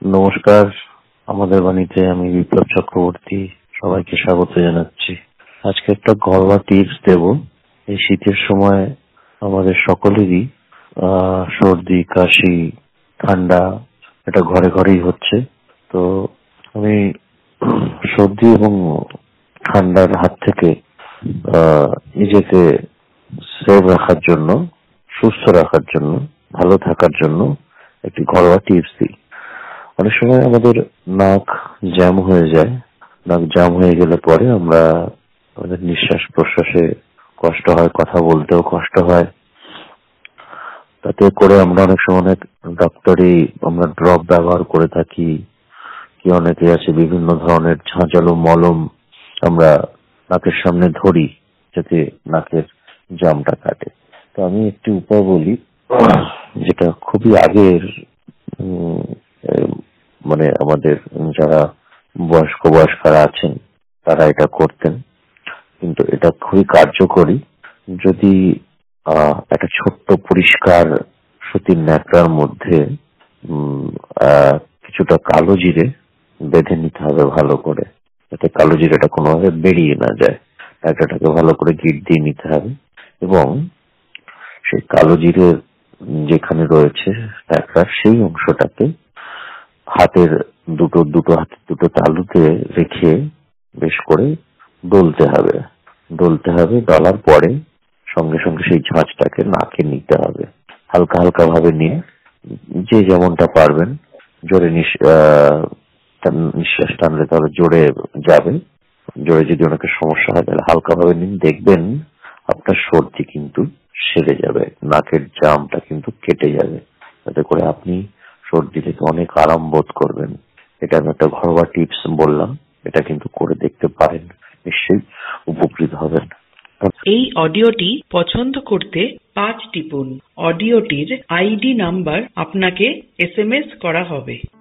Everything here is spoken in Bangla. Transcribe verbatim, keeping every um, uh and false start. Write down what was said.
নমস্কার, আমাদের বাণীতে আমি বিপ্লব চক্রবর্তী সবাইকে স্বাগত জানাচ্ছি। আজকে একটা ঘরোয়া টিপস দেব। এই শীতের সময় আমাদের সকলেরই আহ সর্দি, কাশি, ঠান্ডা এটা ঘরে ঘরেই হচ্ছে। তো আমি সর্দি এবং ঠান্ডার হাত থেকে আহ নিজেকে সেভ রাখার জন্য, সুস্থ রাখার জন্য, ভালো থাকার জন্য একটি ঘরোয়া টিপস দিই। অনেক সময় আমাদের নাক জ্যাম হয়ে যায়। নাক জ্যাম হয়ে গেলে পরে আমরা আমাদের নিঃশ্বাস প্রশ্বাসে কষ্ট হয়, কথা বলতেও কষ্ট হয়। তাতে করে আমরা অনেক সময় অনেক ডক্টরি আমরা ড্রপ ব্যবহার করে থাকি, কি অনেকে আছে বিভিন্ন ধরনের ঝাঁঝালো মলম আমরা নাকের সামনে ধরি যাতে নাকের জামটা কাটে। তো আমি একটি উপায় বলি, যেটা খুবই আগের মানে আমাদের যারা বয়স্ক বয়স্করা আছেন তারা এটা করতেন, কিন্তু এটা খুবই কার্যকরী। যদি আহ একটা ছোট্ট পরিষ্কার সুতির ন্যাকড়ার মধ্যে উম আহ কিছুটা কালো জিরে বেঁধে নিতে হবে ভালো করে, যাতে কালো জিরেটা কোনোভাবে বেরিয়ে না যায়। ন্যাকড়াটাকে ভালো করে গিট দিয়ে নিতে হবে এবং সেই কালো জিরে যেখানে রয়েছে ন্যাকড়ার সেই অংশটাকে হাতের দুটো দুটো হাতের দুটো তালুতে রেখে বেশ করে ডলতে হবে ডলতে হবে ডলার পরে সঙ্গে সঙ্গে সেই ঝাঁঝটাকে নাকে নিতে হবে। হালকা হালকা ভাবে নিয়ে যে যেমনটা পারবেন, জোরে নিঃশ্বাস টানলে তাহলে জোরে যাবে, জোরে যদি অনেকের সমস্যা হয় তাহলে হালকা ভাবে নিন। দেখবেন আপনার সর্দি কিন্তু সেরে যাবে, নাকের জামটা কিন্তু কেটে যাবে। তাতে করে আপনি সর্দি থেকে অনেক আরাম বোধ করবেন। এটা আমি একটা ঘরোয়া টিপস বললাম, এটা কিন্তু করে দেখতে পারেন, নিশ্চয়ই উপকৃত হবেন। এই অডিওটি পছন্দ করতে পাঁচ টিপুন। অডিওটির আইডি নাম্বার আপনাকে এস এম এস করা হবে।